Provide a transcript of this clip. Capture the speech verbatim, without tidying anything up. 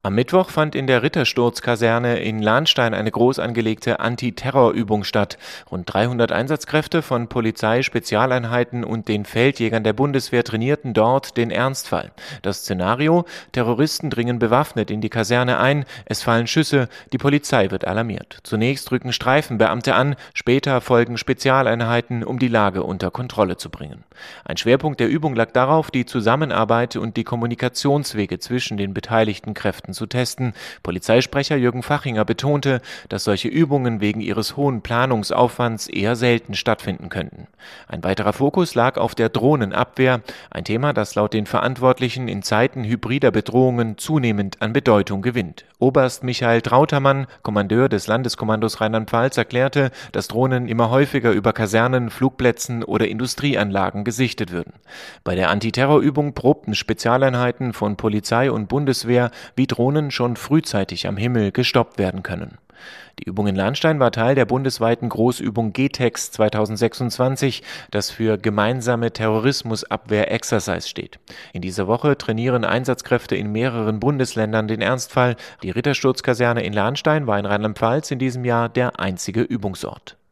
Am Mittwoch fand in der Rittersturzkaserne in Lahnstein eine groß angelegte Antiterrorübung statt. Rund dreihundert Einsatzkräfte von Polizei, Spezialeinheiten und den Feldjägern der Bundeswehr trainierten dort den Ernstfall. Das Szenario: Terroristen dringen bewaffnet in die Kaserne ein, es fallen Schüsse, die Polizei wird alarmiert. Zunächst rücken Streifenbeamte an, später folgen Spezialeinheiten, um die Lage unter Kontrolle zu bringen. Ein Schwerpunkt der Übung lag darauf, die Zusammenarbeit und die Kommunikationswege zwischen den beteiligten Kräften zu testen. Polizeisprecher Jürgen Fachinger betonte, dass solche Übungen wegen ihres hohen Planungsaufwands eher selten stattfinden könnten. Ein weiterer Fokus lag auf der Drohnenabwehr, ein Thema, das laut den Verantwortlichen in Zeiten hybrider Bedrohungen zunehmend an Bedeutung gewinnt. Oberst Michael Trautermann, Kommandeur des Landeskommandos Rheinland-Pfalz, erklärte, dass Drohnen immer häufiger über Kasernen, Flugplätzen oder Industrieanlagen gesichtet würden. Bei der Antiterrorübung probten Spezialeinheiten von Polizei und Bundeswehr, wie Drohnen schon frühzeitig am Himmel gestoppt werden können. Die Übung in Lahnstein war Teil der bundesweiten Großübung G TEX zweitausendsechsundzwanzig, das für Gemeinsame Terrorismusabwehr Exercise steht. In dieser Woche trainieren Einsatzkräfte in mehreren Bundesländern den Ernstfall. Die Rittersturzkaserne in Lahnstein war in Rheinland-Pfalz in diesem Jahr der einzige Übungsort.